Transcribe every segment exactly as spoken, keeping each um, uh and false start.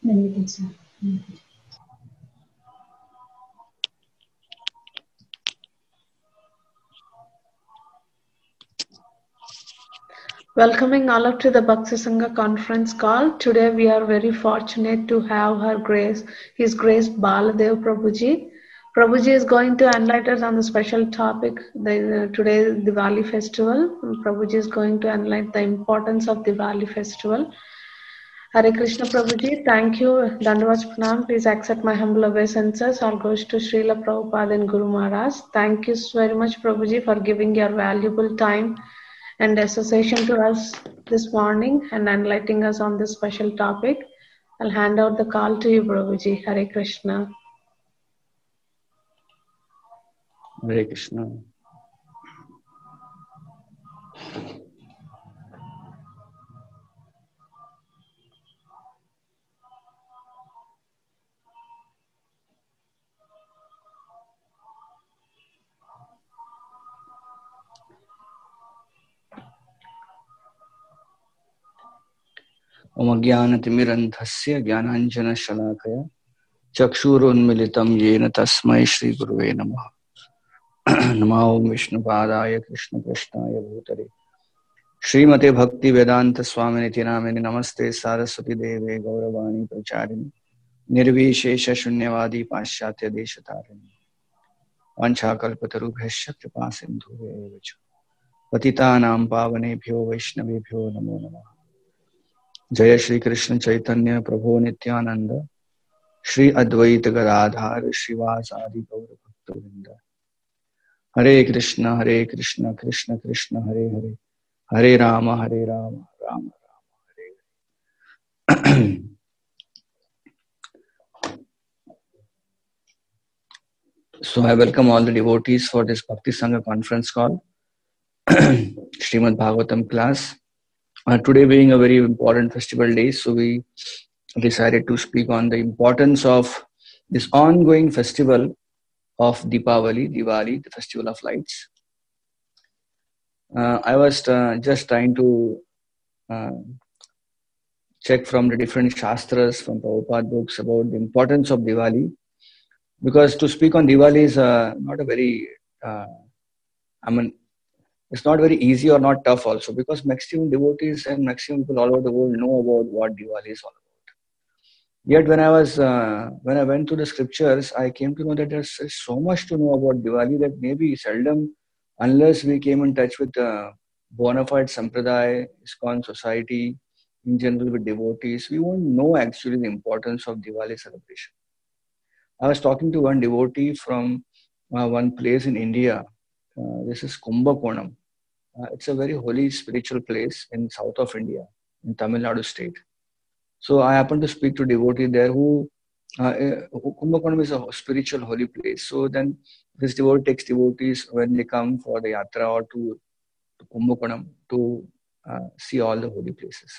Then we can start. Welcoming all up to the Bhakti Sangha conference call. Today we are very fortunate to have Her Grace, His Grace Baladev Prabhuji. Prabhuji is going to enlighten us on the special topic, the, uh, today's Diwali festival. Prabhuji is going to enlighten the importance of Diwali festival. Hare Krishna Prabhuji, thank you. Dandavats Pranam. Please accept my humble obeisances. All goes to Srila Prabhupada and Guru Maharaj. Thank you very much, Prabhuji, for giving your valuable time and association to us this morning and enlightening us on this special topic. I'll hand out the call to you, Prabhuji. Hare Krishna. Hare Krishna. Om Ajnanatimirandhasya Jnananjana Shalakaya Chakshurunmilitam Yena Tasmai Shri Guruve Namaha. Namo Om Vishnu Padaya Krishna Krishnaya Bhutale Srimate Bhakti Vedanta Swamini Namini Namaste Saraswati Deve Gauravani Pracharini Nirvishesha Shunyavadi Paschatya Deshatarini Vanchakalpatarubhasya Kripa Sindhuve Evacha Patitanam Pavanebhyo Vaishnavebhyo Namo Namaha. Jaya Shri Krishna Chaitanya Prabhu Nityananda Shri Advaita Gadadhar Srivasadi Gaura Bhaktavinda. Hare Krishna Hare Krishna Krishna Krishna Hare Hare Hare Rama Hare Rama Rama Rama Hare Hare. So I welcome all the devotees for this Bhakti Sangha conference call, Srimad Bhagavatam class. Uh, today being a very important festival day, so we decided to speak on the importance of this ongoing festival of Deepavali, Diwali, the festival of lights. Uh, I was uh, just trying to uh, check from the different Shastras, from Prabhupada books about the importance of Diwali, because to speak on Diwali is uh, not a very, uh, I mean, it's not very easy or not tough also, because maximum devotees and maximum people all over the world know about what Diwali is all about. Yet when I was, uh, when I went to the scriptures, I came to know that there's so much to know about Diwali that maybe seldom, unless we came in touch with uh, bona fide Sampradaya, ISKCON society, in general with devotees, we won't know actually the importance of Diwali celebration. I was talking to one devotee from uh, one place in India. Uh, this is Kumbakonam. Uh, it's a very holy spiritual place in south of India, in Tamil Nadu state. So I happened to speak to a devotee there who, uh, Kumbakonam is a spiritual holy place. So then this devotee takes devotees when they come for the yatra or to, to Kumbakonam to uh, see all the holy places.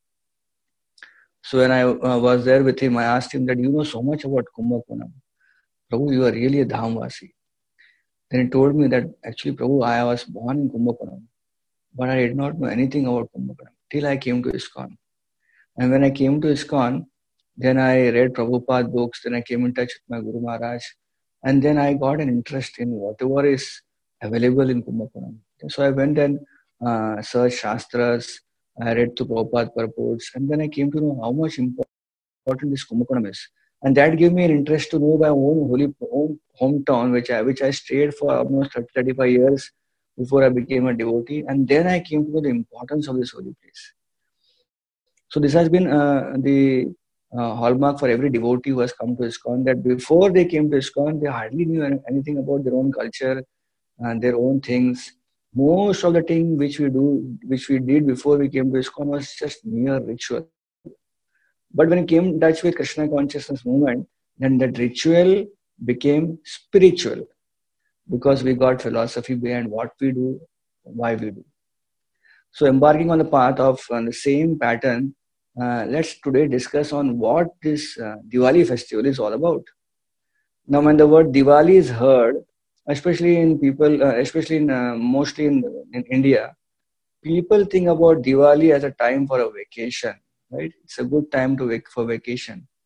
So when I uh, was there with him, I asked him that, you know so much about Kumbakonam. Prabhu, you are really a Dhamvasi. Then he told me that actually, Prabhu, I was born in Kumbakonam, but I did not know anything about Kumbakonam till I came to ISKCON. And when I came to ISKCON, then I read Prabhupada books, then I came in touch with my Guru Maharaj, and then I got an interest in whatever is available in Kumbakonam. So I went and uh, searched Shastras, I read the Prabhupada purports, and then I came to know how much important this Kumbakonam is. And that gave me an interest to know my own holy own hometown, which I which I stayed for almost thirty, thirty-five years before I became a devotee. And then I came to know the importance of this holy place. So this has been uh, the uh, hallmark for every devotee who has come to ISKCON, that before they came to ISKCON, they hardly knew anything about their own culture and their own things. Most of the things which we do, which we did before we came to ISKCON was just mere ritual. But when it came in touch with Krishna consciousness movement, then that ritual became spiritual, because we got philosophy behind what we do, why we do. So embarking on the path of on the same pattern, uh, let's today discuss on what this uh, Diwali festival is all about. Now, when the word Diwali is heard, especially in people, uh, especially in uh, mostly in, in India, people think about Diwali as a time for a vacation, right? It's a good time to wake for vacation.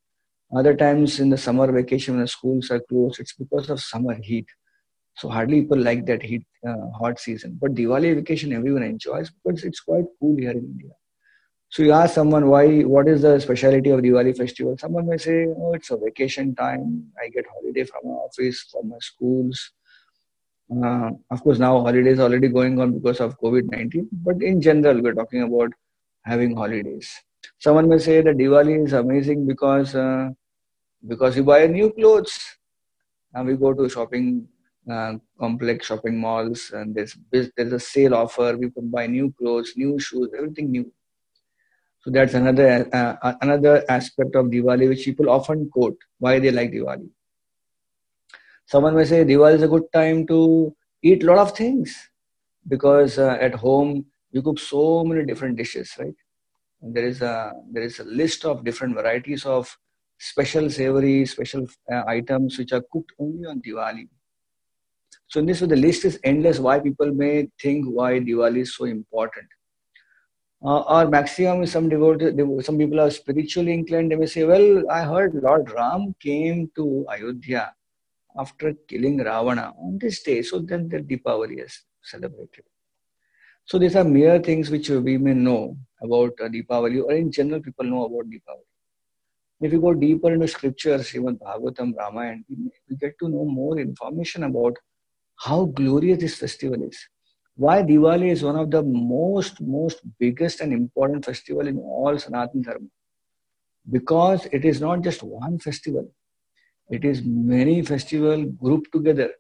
Other times in the summer vacation when the schools are closed, it's because of summer heat. So hardly people like that heat, uh, hot season. But Diwali vacation everyone enjoys because it's quite cool here in India. So you ask someone why, what is the speciality of Diwali festival? Someone may say, oh, it's a vacation time. I get holiday from my office, from my schools. Uh, of course, now holidays are already going on because of COVID nineteen. But in general, we're talking about having holidays. Someone may say that Diwali is amazing because uh, because you buy new clothes. And we go to shopping uh, complex, shopping malls, and there's there's a sale offer. We can buy new clothes, new shoes, everything new. So that's another uh, uh, another aspect of Diwali which people often quote why they like Diwali. Someone may say Diwali is a good time to eat a lot of things because uh, at home you cook so many different dishes, right? And there is a there is a list of different varieties of special savory, special uh, items which are cooked only on Diwali. So in this way, the list is endless. Why people may think why Diwali is so important. Uh, or maximum, some devoted, some people are spiritually inclined. They may say, "Well, I heard Lord Ram came to Ayodhya after killing Ravana on this day, so then the Deepavali is celebrated." So these are mere things which we may know about uh, Deepavali, or in general, people know about Deepavali. If you go deeper into scriptures, even Bhagavatam, Ramayana, we get to know more information about how glorious this festival is. Why Diwali is one of the most, most biggest and important festival in all Sanatana Dharma. Because it is not just one festival. It is many festivals grouped together.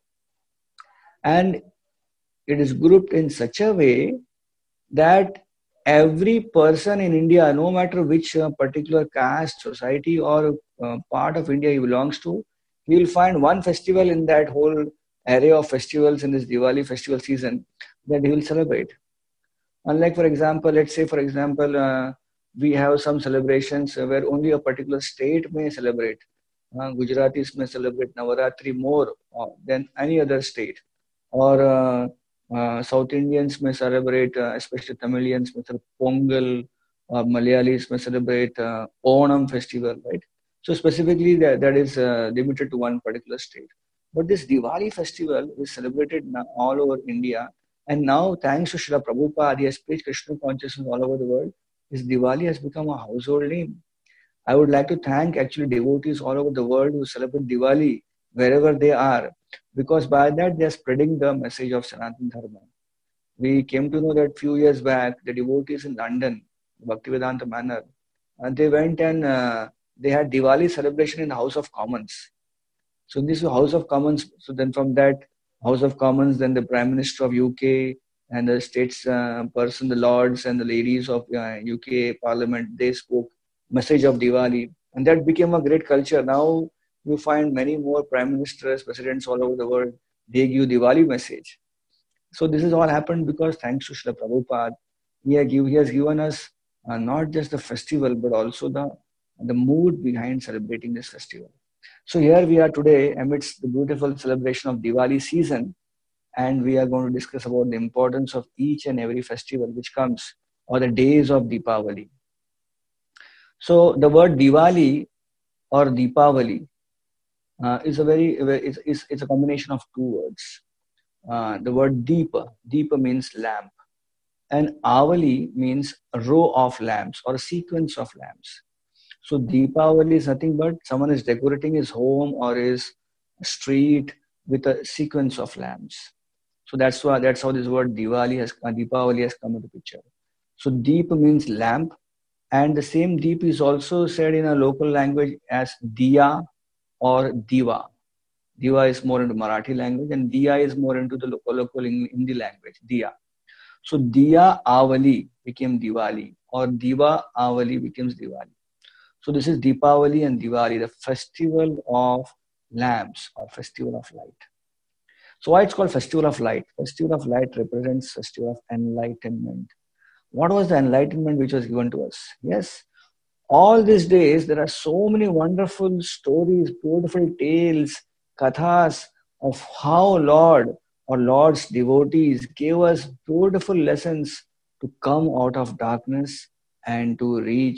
And it is grouped in such a way that every person in India, no matter which uh, particular caste, society, or uh, part of India he belongs to, he will find one festival in that whole array of festivals in this Diwali festival season that he will celebrate. Unlike, for example, let's say, for example, uh, we have some celebrations where only a particular state may celebrate. Uh, Gujaratis may celebrate Navaratri more uh, than any other state. Or uh, uh, South Indians may celebrate, uh, especially Tamilians may celebrate Pongal, or Malayalis may celebrate uh, Onam festival, right? So specifically that, that is uh, limited to one particular state. But this Diwali festival is celebrated all over India. And now, thanks to Srila Prabhupada, he has preached Krishna consciousness all over the world. This Diwali has become a household name. I would like to thank actually devotees all over the world who celebrate Diwali wherever they are, because by that they are spreading the message of Sanatana Dharma. We came to know that few years back, the devotees in London, Bhaktivedanta Manor, and they went and uh, they had Diwali celebration in the House of Commons. So in this House of Commons, so then from that House of Commons, then the Prime Minister of U K and the states uh, person, the lords and the ladies of uh, U K Parliament, they spoke message of Diwali, and that became a great culture. Now you find many more prime ministers, presidents all over the world, they give Diwali message. So this has all happened because thanks to Srila Prabhupada, he, give, he has given us uh, not just the festival, but also the, the mood behind celebrating this festival. So here we are today amidst the beautiful celebration of Diwali season, and we are going to discuss about the importance of each and every festival which comes, or the days of Deepavali. So the word Diwali or Deepavali uh, is a very, it's, it's, it's a combination of two words. Uh, the word Deepa, Deepa means lamp, and Avali means a row of lamps or a sequence of lamps. So Deepavali is nothing but someone is decorating his home or his street with a sequence of lamps. So that's why that's how this word Diwali has uh, Deepavali has come into picture. So Deep means lamp, and the same Deep is also said in a local language as Diya or Diva. Diva is more into Marathi language, and Diya is more into the local, local Hindi language, Diya. So Diya Avali became Diwali, or Diva Avali becomes Diwali. So this is Deepavali and Diwali, the festival of lamps or festival of light. So why it's called Festival of Light? Festival of Light represents festival of enlightenment. What was the enlightenment which was given to us? Yes, all these days there are so many wonderful stories, beautiful tales, kathas of how Lord or Lord's devotees gave us beautiful lessons to come out of darkness and to reach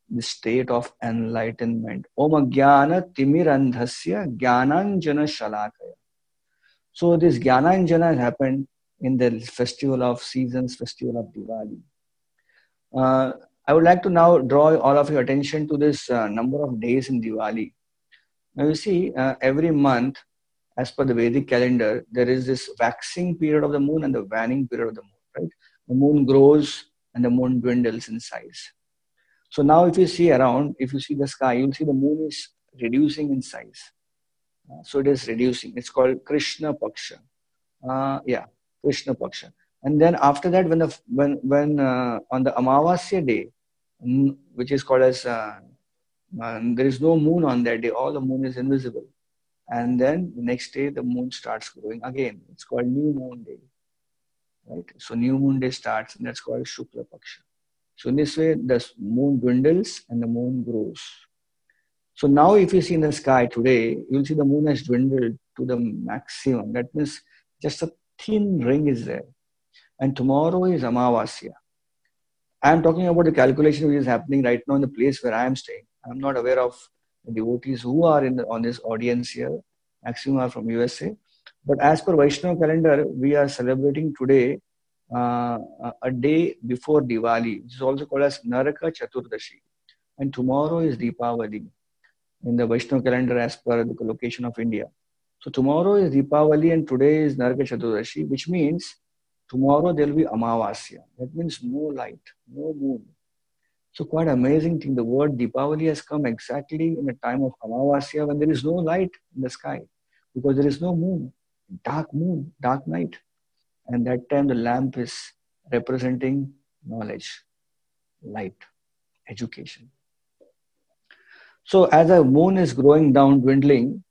the state of enlightenment. Om Jnana Timirandhasya Jnananjana Shalakaya. So this Jnananjana has happened in the festival of seasons, festival of Diwali. Uh, I would like to now draw all of your attention to this uh, number of days in Diwali. Now you see, uh, every month, as per the Vedic calendar, there is this waxing period of the moon and the waning period of the moon, right? The moon grows and the moon dwindles in size. So now if you see around, if you see the sky, you'll see the moon is reducing in size. Uh, so it is reducing. It's called Krishna Paksha. Uh, yeah, Krishna Paksha. And then after that, when the when when uh, on the Amavasya day, mm, which is called as uh, uh, there is no moon on that day, all the moon is invisible. And then the next day, the moon starts growing again. It's called New Moon Day, right? So New Moon Day starts, and that's called Shukla Paksha. So in this way, the moon dwindles and the moon grows. So now if you see in the sky today, you'll see the moon has dwindled to the maximum. That means just a thin ring is there. And tomorrow is Amavasya. I'm talking about the calculation which is happening right now in the place where I am staying. I'm not aware of the devotees who are in the, on this audience here. Maximum are from U S A. But as per Vaishnava calendar, we are celebrating today uh, a day before Diwali, which is also called as Naraka Chaturdashi. And tomorrow is Deepavali in the Vaishnava calendar as per the location of India. So tomorrow is Deepavali and today is Naraka Chaturdashi, which means tomorrow there will be Amavasya. That means no light, no moon. So quite amazing thing. The word Deepavali has come exactly in the time of Amavasya when there is no light in the sky because there is no moon, dark moon, dark night. And that time the lamp is representing knowledge, light, education. So as the moon is growing down, dwindling,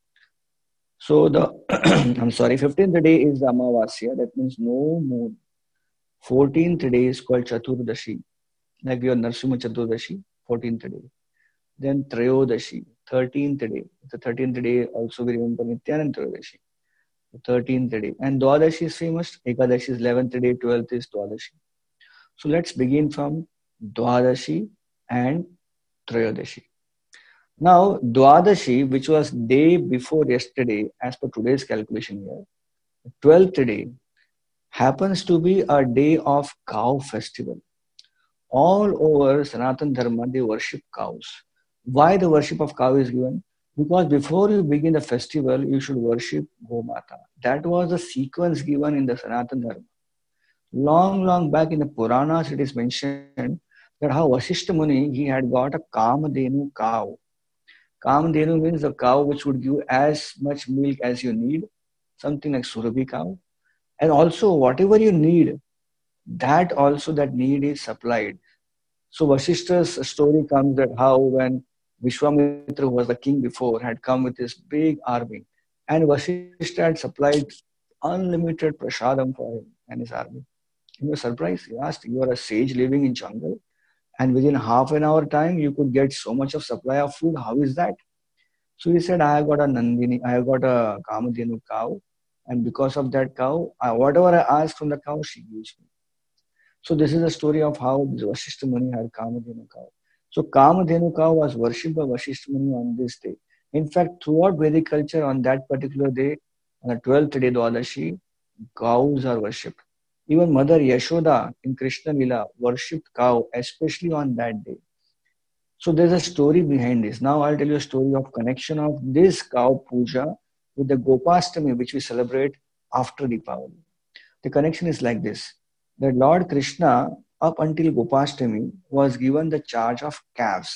so the, I'm sorry, fifteenth day is the Amavasya. That means no moon. fourteenth day is called Chaturdashi. Like your Narsimha Chaturdashi, fourteenth day. Then Trayodashi, thirteenth day. The thirteenth day also we remember Nityanand Trayodashi. The thirteenth day. And Dwadashi is famous. Ekadashi is eleventh day, twelfth is Dwadashi. So let's begin from Dwadashi and Trayodashi. Now, Dwadashi, which was day before yesterday, as per today's calculation here, twelfth day, happens to be a day of cow festival. All over Sanatana Dharma, they worship cows. Why the worship of cow is given? Because before you begin the festival, you should worship Gomata. That was the sequence given in the Sanatana Dharma. Long, long back in the Puranas, it is mentioned that how Vasishtha Muni, he had got a Kamadhenu cow. Kamadhenu means a cow which would give as much milk as you need, something like Surabhi cow. And also, whatever you need, that also that need is supplied. So Vasishta's story comes that how when Vishwamitra, who was the king before, had come with his big army, and Vasishta had supplied unlimited prasadam for him and his army. He was surprised. He asked, you are a sage living in jungle, and within half an hour time, you could get so much of supply of food. How is that? So he said, I have got a Nandini, I have got a Kamadhenu cow, and because of that cow, I, whatever I ask from the cow, she gives me. So this is the story of how Vasishtha Muni had Kamadhenu cow. So Kamadhenu cow was worshipped by Vasishtha Muni on this day. In fact, throughout Vedic culture, on that particular day, on the twelfth day Dwadashi, cows are worshipped. Even Mother Yashoda in Krishna Lila worshipped cow, especially on that day. So there's a story behind this. Now I'll tell you a story of connection of this cow puja with the Gopastami, which we celebrate after Deepavali. The connection is like this. That Lord Krishna, up until Gopastami, was given the charge of calves.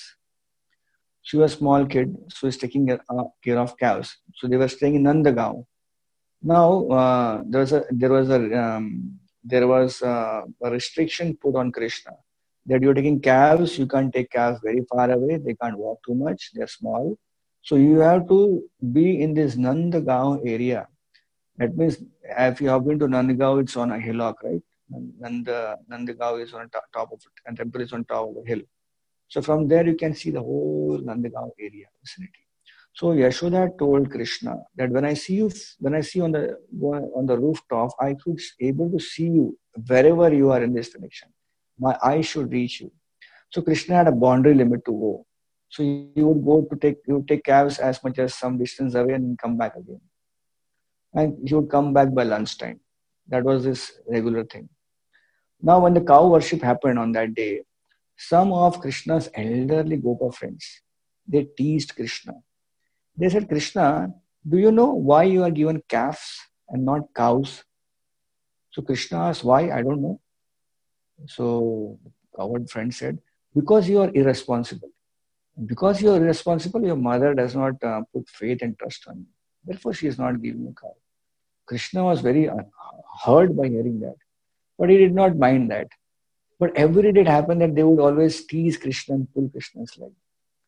She was a small kid, so he's taking care of calves. So they were staying in Nandagaon. Now uh, there was a there was a um, there was a, a restriction put on Krishna that you're taking calves. You can't take calves very far away. They can't walk too much. They're small. So you have to be in this Nandagaon area. That means if you have been to Nandagaon, it's on a hillock, right? Nanda, Nandagaon is on top of it, and temple is on top of the hill. So from there you can see the whole Nandagaon area vicinity. So Yashoda told Krishna that when I see you, when I see on the on the rooftop, I should be able to see you wherever you are in this direction. My eye should reach you. So Krishna had a boundary limit to go. So he would go to take, he would take calves as much as some distance away and come back again. And he would come back by lunchtime. That was his regular thing. Now, when the cow worship happened on that day, some of Krishna's elderly Gopa friends, they teased Krishna. They said, Krishna, do you know why you are given calves and not cows? So Krishna asked, why? I don't know. So coward friend said, because you are irresponsible. Because you are irresponsible, your mother does not uh, put faith and trust on you. Therefore, she is not giving you a cow. Krishna was very hurt by hearing that. But he did not mind that. But every day it happened that they would always tease Krishna and pull Krishna's leg.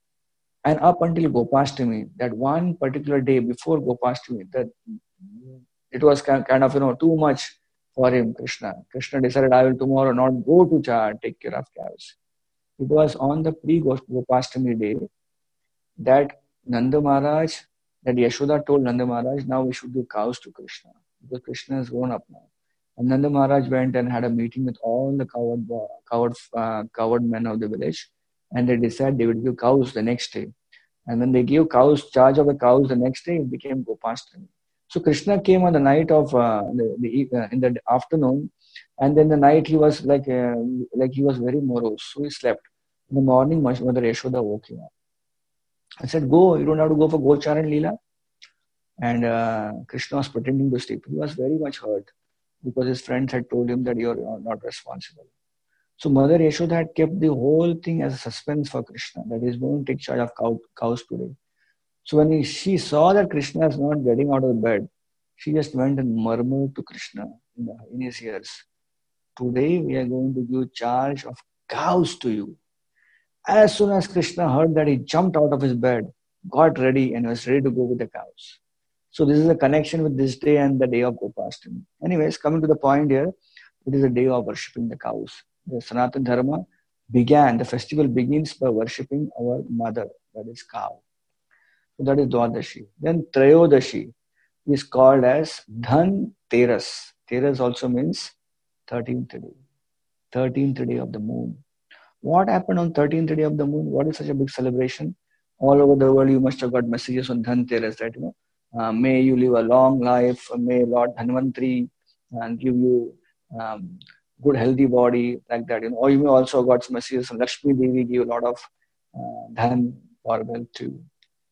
And up until Gopashtami, that one particular day before Gopashtami, that it was kind of, you know, too much for him, Krishna. Krishna decided, I will tomorrow not go to Char, take care of cows. It was on the pre-Gopashtami day that Nanda Maharaj, that Yashoda told Nanda Maharaj, now we should do cows to Krishna. Because Krishna has grown up now. And Nanda Maharaj went and had a meeting with all the coward, coward, uh, coward men of the village. And they decided they would give cows the next day. And when they gave cows, charge of the cows the next day, it became Gopashtami. So Krishna came on the night of, uh, the, the, uh, in the afternoon. And then the night he was like, uh, like he was very morose. So he slept. In the morning, Mother Yashoda woke him up. I said, go, you don't have to go for Gochar and Leela. And uh, Krishna was pretending to sleep. He was very much hurt because his friends had told him that you are not responsible. So Mother Yashoda had kept the whole thing as a suspense for Krishna, that he is going to take charge of cow, cows today. So when he, she saw that Krishna is not getting out of bed, she just went and murmured to Krishna in, the, in his ears, today we are going to give charge of cows to you. As soon as Krishna heard that, he jumped out of his bed, got ready, and was ready to go with the cows. So this is a connection with this day and the day of Gopashtami. Anyways, coming to the point here, it is a day of worshipping the cows. The Sanatana Dharma began, the festival begins by worshipping our mother, that is cow. So that is Dwadashi. Then Trayodashi is called as Dhan Teras. Teras also means thirteenth day. thirteenth day of the moon. What happened on thirteenth day of the moon? What is such a big celebration? All over the world, you must have got messages on Dhan Teras that, you know, uh, may you live a long life, may Lord Dhanvantri uh, give you um, good healthy body, like that. You know, or you may also got some messages on Lakshmi Devi, give a lot of uh, dhan or wealth too.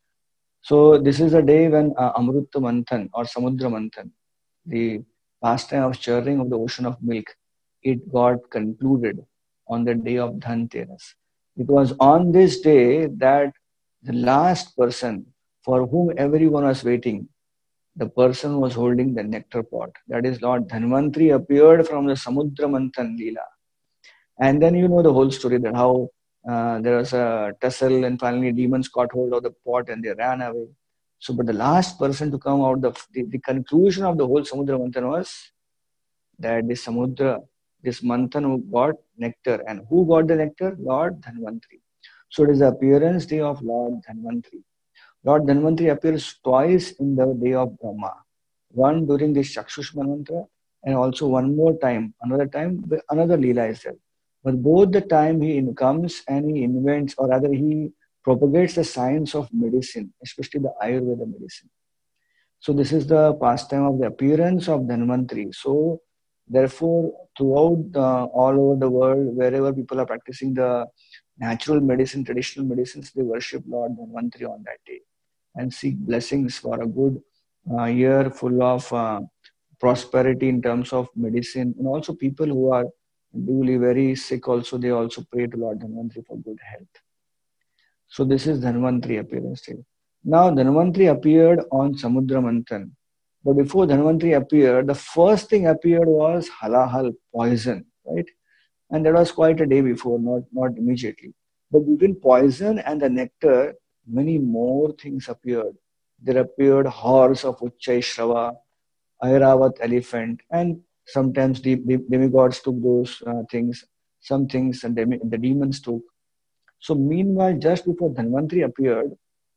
So this is a day when uh, Amrutta Manthan or Samudra Manthan, the pastime of churning of the ocean of milk, it got concluded on the day of Dhan Teras. It was on this day that the last person for whom everyone was waiting, the person was holding the nectar pot. That is Lord Dhanvantri appeared from the Samudra Manthan Leela. And then you know the whole story, that how uh, there was a tussle and finally demons caught hold of the pot and they ran away. So, but the last person to come out, the, the, the conclusion of the whole Samudra Manthan was that this Samudra, this Manthan who got nectar. And who got the nectar? Lord Dhanvantri. So it is the appearance day of Lord Dhanvantri. Lord Dhanvantri appears twice in the day of Brahma. One during the Chakshush mantra and also one more time, another time, another Leela is there. But both the time he comes and he invents, or rather he propagates the science of medicine, especially the Ayurveda medicine. So this is the pastime of the appearance of Dhanvantri. So therefore, throughout the, all over the world, wherever people are practicing the natural medicine, traditional medicines, they worship Lord Dhanvantri on that day and seek blessings for a good uh, year full of uh, prosperity in terms of medicine. And also people who are duly very sick also, they also pray to Lord Dhanvantri for good health. So this is Dhanvantri appearance day. Now Dhanvantri appeared on Samudra Manthan. But before Dhanvantri appeared, the first thing appeared was halahal, poison, right? And that was quite a day before, not, not immediately. But between poison and the nectar, many more things appeared. There appeared horse of Uchchai Shrava, Airavat elephant, and sometimes the, the demigods took those uh, things. Some things and demi, the demons took. So meanwhile, just before Dhanvantri appeared,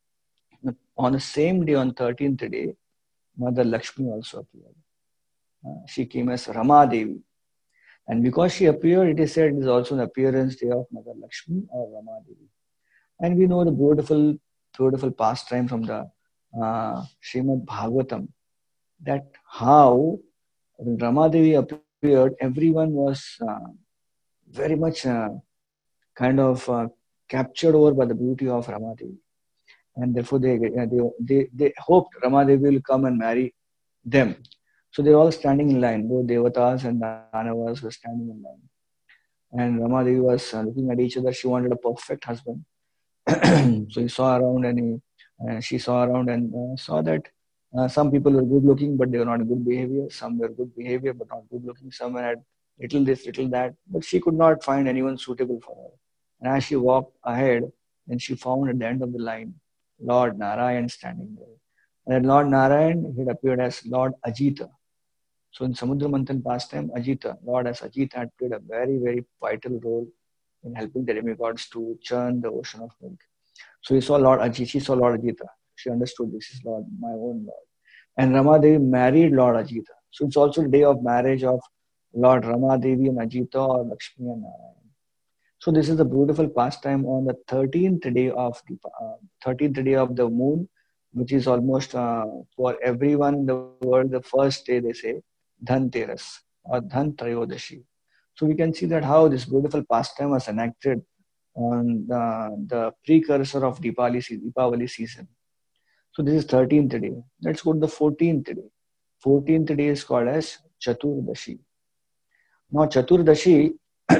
on the same day, on thirteenth day, Mother Lakshmi also appeared. Uh, she came as Rama Devi. And because she appeared, it is said it is also an appearance day of Mother Lakshmi or Ramadevi. And we know the beautiful, beautiful pastime from the uh, Srimad Bhagavatam, that how when Ramadevi appeared, everyone was uh, very much uh, kind of uh, captured over by the beauty of Ramadevi. And therefore they, uh, they, they, they hoped Ramadevi will come and marry them. So they were all standing in line. Both Devatas and Danavas were standing in line. And Ramadevi was uh, looking at each other. She wanted a perfect husband. So he saw around and he, uh, she saw around and uh, saw that uh, some people were good looking, but they were not good behavior. Some were good behavior, but not good looking. Some had little this, little that. But she could not find anyone suitable for her. And as she walked ahead, then she found at the end of the line Lord Narayan standing there. And Lord Narayan, he had appeared as Lord Ajita. So in Samudra Manthan pastime, Ajita, Lord as Ajita had played a very, very vital role in helping the demigods to churn the ocean of milk. So he saw Lord Ajita, she saw Lord Ajita. She understood this is Lord, my own Lord. And Ramadevi married Lord Ajita. So it's also the day of marriage of Lord Ramadevi and Ajita or Lakshmi and Narayan. So this is the beautiful pastime on the thirteenth day of the uh, thirteenth day of the moon, which is almost uh, for everyone in the world the first day, they say Dhanteras or Dhan Trayodashi. So we can see that how this beautiful pastime was enacted on the, the precursor of Deepavali, Deepavali season. So this is thirteenth day. Let's go to the fourteenth day. fourteenth day is called as Chaturdashi. Now Chaturdashi,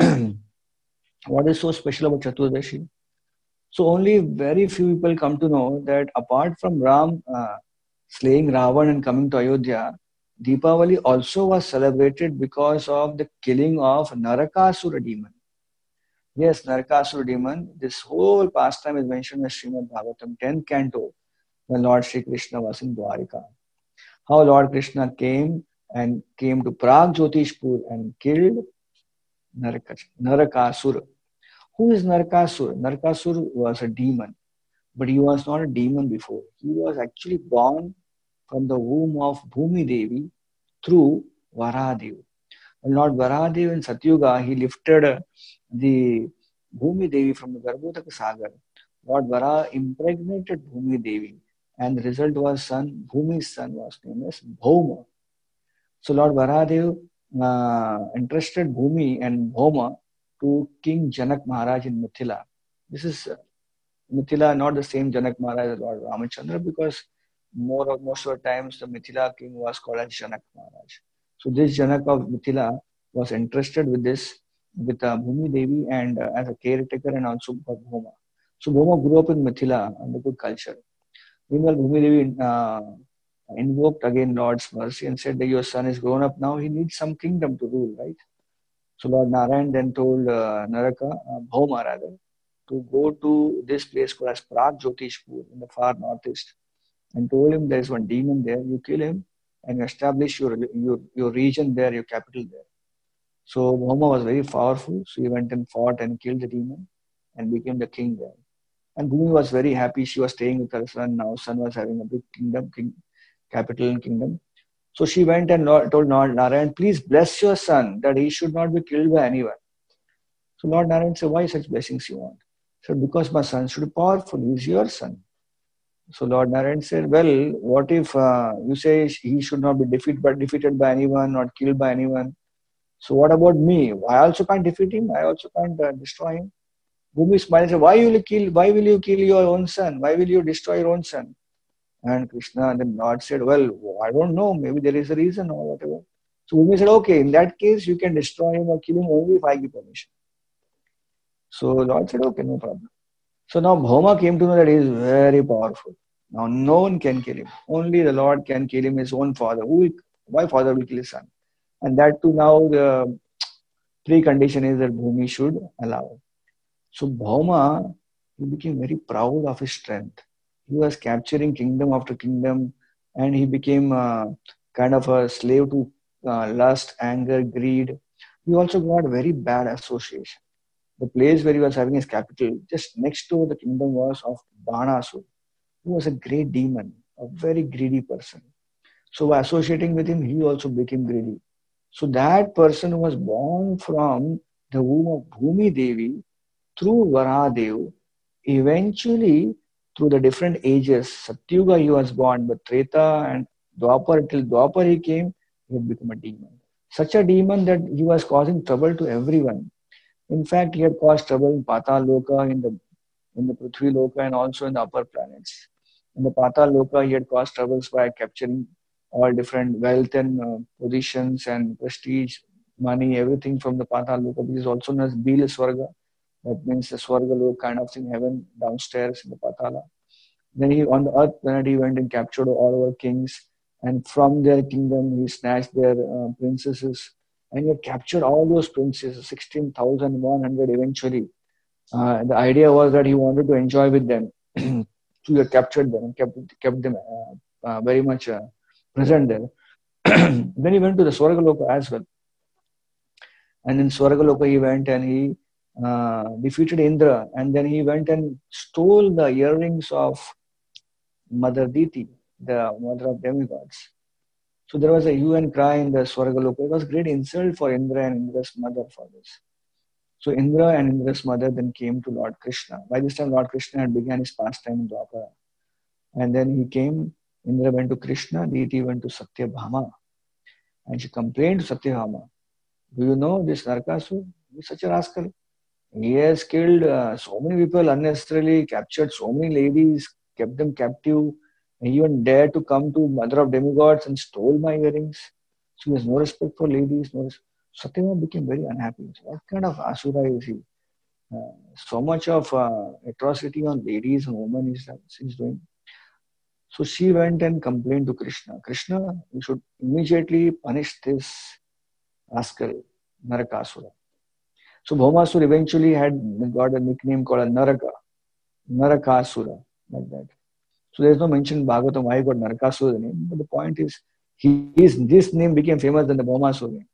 what is so special about Chaturdashi? So only very few people come to know that apart from Ram uh, slaying Ravan and coming to Ayodhya, Deepavali also was celebrated because of the killing of Narakasura demon. Yes, Narakasura demon. This whole pastime is mentioned in Srimad Bhagavatam, tenth canto, when Lord Shri Krishna was in Dwarika. How Lord Krishna came and came to Prag Jyotishpur and killed Narakasura. Who is Narakasura? Narakasura was a demon, but he was not a demon before. He was actually born from the womb of Bhumi Devi through Varahadev. And Lord Varahadev in Satyuga, he lifted the Bhumi Devi from the Garbhodaka Sagar. Lord Vara impregnated Bhumi Devi, and the result was son, Bhumi's son was named as Bhauma. So Lord Varahadev uh, entrusted Bhumi and Bhauma to King Janak Maharaj in Mithila. This is uh, Mithila, not the same Janak Maharaj as Lord Ramachandra, because more of most of the times the Mithila king was called as Janak Maharaj. So this Janak of Mithila was entrusted with this, with uh, Bhumi Devi and uh, as a caretaker and also for Bhoma. So Bhoma grew up in Mithila under good culture. Meanwhile, Bhumi Devi uh, invoked again Lord's mercy and said that your son is grown up now, he needs some kingdom to rule, right? So Lord Narayan then told uh, Naraka, uh, Bhauma rather, to go to this place called as Prag Jyotishpur in the far northeast, and told him there is one demon there, you kill him and you establish your, your, your region there, your capital there. So Bhauma was very powerful, so he went and fought and killed the demon and became the king there. And Bhumi was very happy, she was staying with her son, now son was having a big kingdom, king, capital and kingdom. So she went and told Lord Narayan, please bless your son that he should not be killed by anyone. So Lord Narayan said, why such blessings you want? He said, because my son should be powerful, he is your son. So Lord Narayan said, well, what if uh, you say he should not be defeated, but defeated by anyone, not killed by anyone? So what about me? I also can't defeat him. I also can't uh, destroy him. Bhumi smiled and said, why will you kill, why will you kill your own son? Why will you destroy your own son? And Krishna, and then Lord said, well, I don't know. Maybe there is a reason or whatever. So Bhumi said, okay, in that case, you can destroy him or kill him only if I give permission. So Lord said, okay, no problem. So now Bhauma came to know that he is very powerful. Now no one can kill him. Only the Lord can kill him, his own father. Who will, why father will kill his son? And that too now the precondition is that Bhumi should allow. So Bhauma, he became very proud of his strength. He was capturing kingdom after kingdom, and he became uh, kind of a slave to uh, lust, anger, greed. He also got very bad association. The place where he was having his capital, just next to the kingdom was of Banasur, who was a great demon, a very greedy person. So by associating with him, he also became greedy. So that person who was born from the womb of Bhumi Devi through Varahadev, eventually through the different ages, Satyuga he was born, but Treta and Dwapar, till Dwapar he came, he had become a demon. Such a demon that he was causing trouble to everyone. In fact, he had caused trouble in Patal Loka, in the in the Prithvi Loka, and also in the upper planets. In the Patal Loka, he had caused troubles by capturing all different wealth and uh, positions and prestige, money, everything from the Patal Loka, which is also known as Bila Swarga. That means the Swarga Loka kind of thing, heaven downstairs in the Patala. Then he, on the earth planet, he went and captured all our kings, and from their kingdom, he snatched their uh, princesses, and he had captured all those princesses, sixteen thousand one hundred eventually. Uh, the idea was that he wanted to enjoy with them. So he had captured them and kept, kept them uh, uh, very much uh, present there. Then he went to the Swargaloka as well. And in Swargaloka he went and he uh, defeated Indra. And then he went and stole the earrings of Mother Diti, the mother of demigods. So there was a hue and cry in the Swargaloka. It was great insult for Indra and Indra's mother for this. So Indra and Indra's mother then came to Lord Krishna. By this time, Lord Krishna had begun his pastime in Dwapara. And then he came, Indra went to Krishna, Diti went to Satyabhama. And she complained to Satyabhama, do you know this Narakasur? He's such a rascal. He has killed uh, so many people unnecessarily, captured so many ladies, kept them captive. He even dared to come to mother of demigods and stole my earrings. So he has no respect for ladies, no respect. Satyabhama became very unhappy. So what kind of asura is he? Uh, so much of uh, atrocity on ladies and women is he's doing. So she went and complained to Krishna. Krishna, you should immediately punish this rascal, Narakasura. So Bhaumasura eventually had got a nickname called a Naraka, Narakasura, like that. So there is no mention in Bhagavatam why he got Narakasura name. But the point is, he, his, this name became famous than the Bhaumasura name.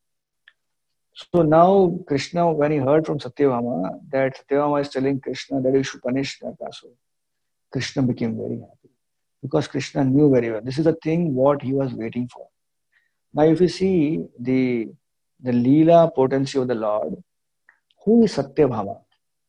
So now Krishna, when he heard from Satyabhama that Satyabhama is telling Krishna that he should punish Narakasura, Krishna became very happy. Because Krishna knew very well. This is the thing what he was waiting for. Now if you see the, the Leela potency of the Lord, who is Satyabhama?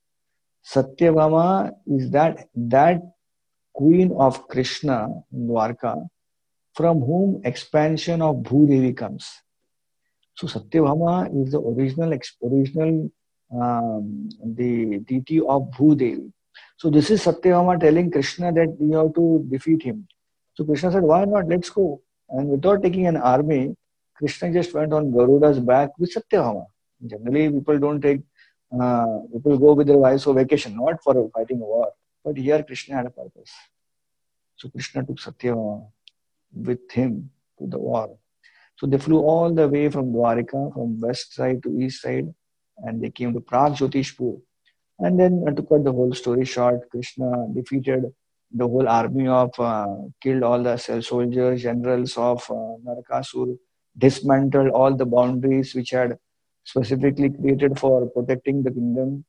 Satyabhama is that, that queen of Krishna in Dwarka, from whom expansion of Bhudevi comes. So Satyabhama is the original, original um, the deity of Bhudevi. So this is Satyabhama telling Krishna that we have to defeat him. So Krishna said, why not? Let's go. And without taking an army, Krishna just went on Garuda's back with Satyabhama. Generally, people don't take, uh, people go with their wives for vacation, not for fighting a war. But here Krishna had a purpose. So Krishna took Satyabhama with him to the war. So they flew all the way from Dwarika, from west side to east side, and they came to Pragjotishpur. And then uh, to cut the whole story short, Krishna defeated the whole army of, uh, killed all the soldiers, generals of uh, Narakasur, dismantled all the boundaries which had specifically created for protecting the kingdom.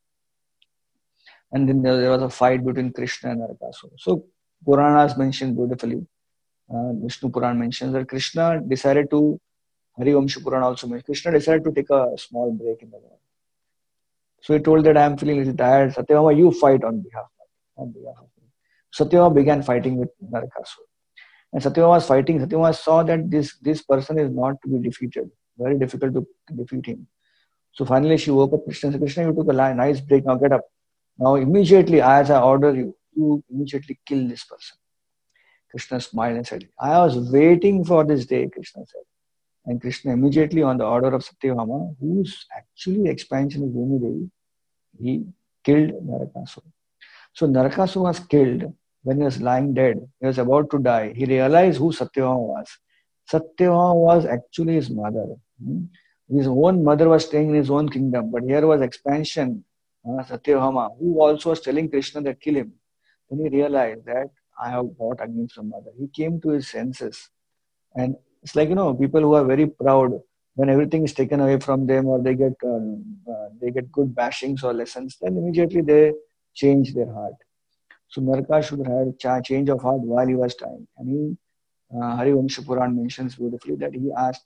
And then there was a fight between Krishna and Narakasur. So Puranas mention beautifully. Uh, Vishnu Puran mentions that Krishna decided to, Harivamsha Puran also mentions, Krishna decided to take a small break in the war. So he told that I am feeling a little tired. Satyabhama, you fight on behalf of, on behalf of me. Satyabhama began fighting with Narakasura. And Satyabhama was fighting. Satyabhama saw that this, this person is not to be defeated. Very difficult to defeat him. So finally she woke up Krishna and said, Krishna, you took a nice break. Now get up. Now immediately, as I order you, you immediately kill this person. Krishna smiled and said, I was waiting for this day, Krishna said. And Krishna immediately on the order of Satyabhama, whose actually expansion is Bhumi Devi, he killed Narakasura. So Narakasura was killed when he was lying dead. He was about to die. He realized who Satyabhama was. Satyabhama was actually his mother. His own mother was staying in his own kingdom. But here was expansion, uh, Satyabhama, who also was telling Krishna that kill him. Then he realized that I have fought against my mother. He came to his senses. And it's like, you know, people who are very proud when everything is taken away from them or they get um, uh, they get good bashings or lessons, then immediately they change their heart. So Narakasura had a change of heart while he was dying. And he, uh, Harivamsha Puran mentions beautifully that he asked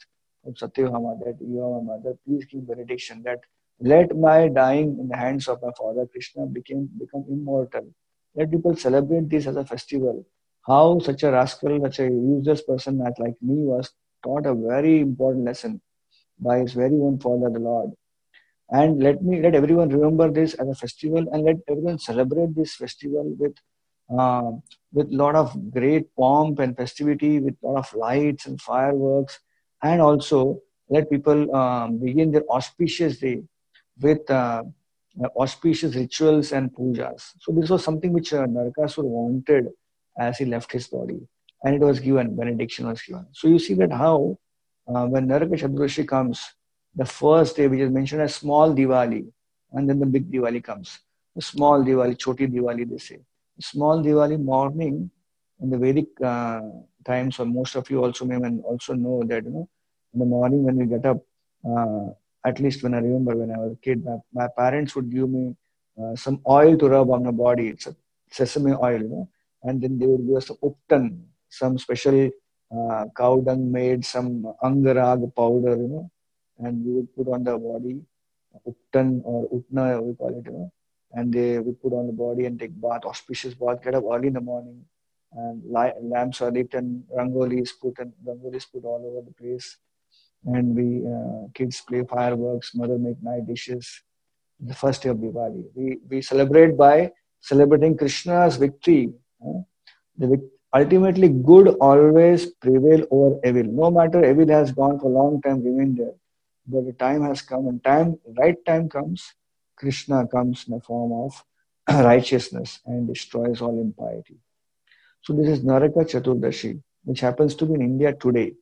of Satyabhama, that you are my mother, please give benediction that let my dying in the hands of my father Krishna became become immortal. Let people celebrate this as a festival. How such a rascal, such a useless person as like me was taught a very important lesson by his very own father, the Lord. And let me let everyone remember this as a festival, and let everyone celebrate this festival with uh, with lot of great pomp and festivity, with lot of lights and fireworks, and also let people um, begin their auspicious day with uh, auspicious rituals and pujas. So this was something which uh, Narakasur wanted as he left his body, and it was given, benediction was given. So you see that how uh, when Naraka Chaturdashi comes, the first day which is mentioned as small Diwali, and then the big Diwali comes. The small Diwali, Choti Diwali, they say. The small Diwali morning in the Vedic uh, times, or most of you also may also know that, you know, in the morning when we get up, uh, at least when I remember when I was a kid, my, my parents would give me uh, some oil to rub on my body. It's a sesame oil, you know, and then they would give us some uptan, some special uh, cow dung made, some angarag powder, you know, and we would put on the body, uptan or utna, we call it, you know, and they would put on the body and take bath, auspicious bath, get up early in the morning, and li- lamps are lit and rangoli is put and rangoli is put all over the place, and we uh, kids play fireworks, mother make night dishes. The first day of Diwali, we we celebrate by celebrating Krishna's victory. huh? The vic- ultimately, good always prevail over evil. No matter evil has gone for a long time, remain there. But the time has come, and time right time comes. Krishna comes in the form of righteousness and destroys all impiety. So this is Naraka Chaturdashi, which happens to be in India today.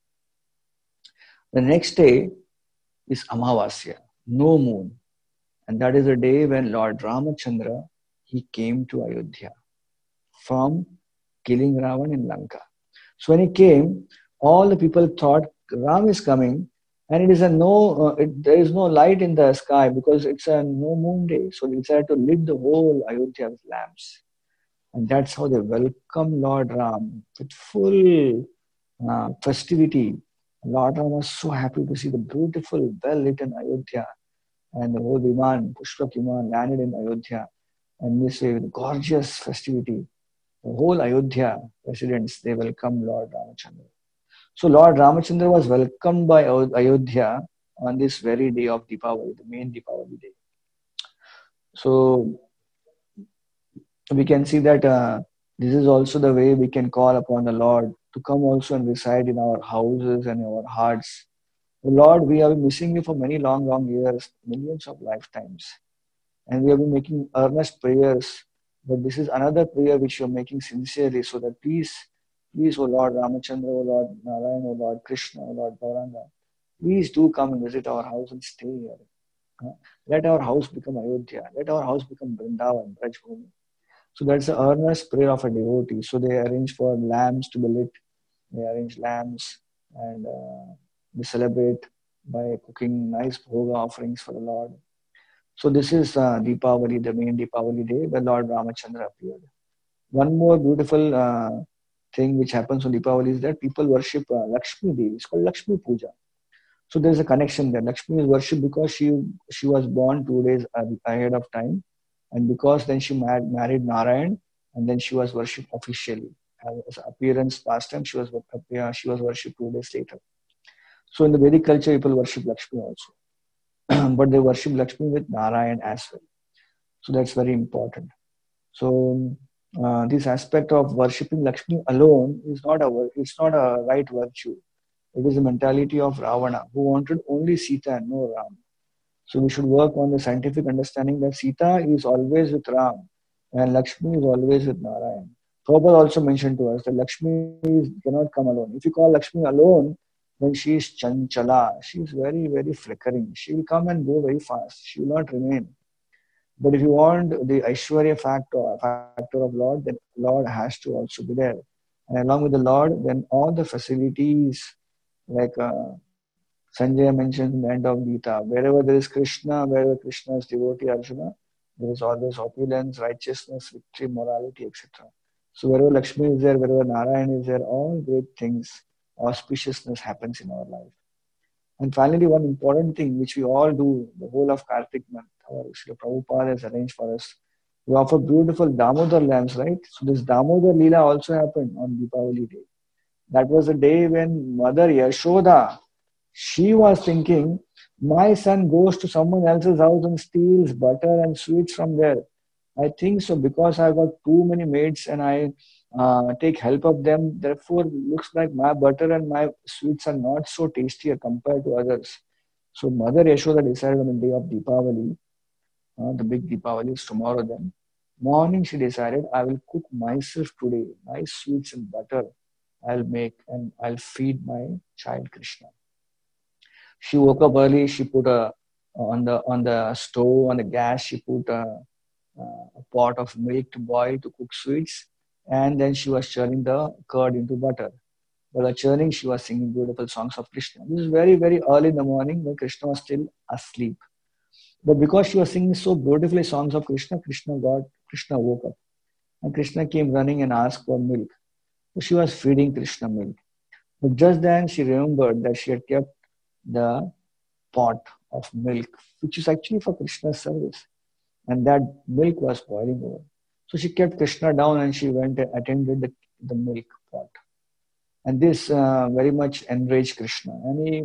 The next day is Amavasya, no moon. And that is the day when Lord Ramachandra, he came to Ayodhya from killing Ravan in Lanka. So when he came, all the people thought Ram is coming, and it is a no, uh, it, there is no light in the sky because it's a no moon day. So they decided to lit the whole Ayodhya with lamps, and that's how they welcome Lord Ram with full uh, festivity. Lord Ram was so happy to see the beautiful, well-lit in Ayodhya, and the whole Viman, Pushpak Viman landed in Ayodhya, and this way with gorgeous festivity. The whole Ayodhya residents, they welcome Lord Ramachandra. So Lord Ramachandra was welcomed by Ayodhya on this very day of Deepavali, the main Deepavali day. So we can see that uh, this is also the way we can call upon the Lord to come also and reside in our houses and our hearts. Lord, we have been missing you for many long, long years, millions of lifetimes. And we have been making earnest prayers. But this is another prayer which you are making sincerely, so that please, please, O Lord Ramachandra, O Lord Narayan, O Lord Krishna, O Lord Gauranga, please do come and visit our house and stay here. Uh, Let our house become Ayodhya. Let our house become Vrindavan, Brajbhumi. So that's the earnest prayer of a devotee. So they arrange for lamps to be lit. They arrange lamps, and uh, they celebrate by cooking nice bhoga offerings for the Lord. So this is uh, Deepavali, the main Deepavali day, where Lord Ramachandra appeared. One more beautiful uh, thing which happens on Deepavali is that people worship uh, Lakshmi Devi. It's called Lakshmi Puja. So there is a connection there. Lakshmi is worshipped because she she was born two days ahead of time, and because then she married, married Narayan, and then she was worshipped officially. As appearance last time, she was uh, she was worshipped two days later. So in the Vedic culture, people worship Lakshmi also, but they worship Lakshmi with Narayan as well. So that's very important. So uh, this aspect of worshipping Lakshmi alone is not a it's not a right virtue. It is the mentality of Ravana, who wanted only Sita and no Ram. So we should work on the scientific understanding that Sita is always with Ram and Lakshmi is always with Narayan. Prabhupada also mentioned to us that Lakshmi is, cannot come alone. If you call Lakshmi alone, then she is chanchala. She is very, very flickering. She will come and go very fast. She will not remain. But if you want the Aishwarya factor, factor of Lord, then Lord has to also be there. And along with the Lord, then all the facilities, like uh, Sanjay mentioned in the end of Gita, wherever there is Krishna, wherever Krishna is devotee Arjuna, there is always opulence, righteousness, victory, morality, et cetera. So wherever Lakshmi is there, wherever Narayan is there, all great things, auspiciousness happens in our life. And finally, one important thing which we all do the whole of Kartik month, our Srila Prabhupada has arranged for us. We offer beautiful Damodar lamps, right? So this Damodar Leela also happened on Deepavali day. That was the day when Mother Yashoda, she was thinking, my son goes to someone else's house and steals butter and sweets from there. I think so because I got too many maids and I uh, take help of them. Therefore, looks like my butter and my sweets are not so tastier compared to others. So Mother Yashoda decided on the day of Deepavali, uh, the big Deepavali is tomorrow then. Morning she decided, I will cook myself today, nice sweets and butter I'll make and I'll feed my child Krishna. She woke up early, she put a, on the on the stove, on the gas, she put a, a pot of milk to boil to cook sweets, and then she was churning the curd into butter. While churning, she was singing beautiful songs of Krishna. This is very, very early in the morning when Krishna was still asleep. But because she was singing so beautifully songs of Krishna, Krishna got Krishna woke up. And Krishna came running and asked for milk. So she was feeding Krishna milk. But just then she remembered that she had kept the pot of milk, which is actually for Krishna's service. And that milk was boiling over. So she kept Krishna down and she went and attended the, the milk pot. And this uh, very much enraged Krishna. And he,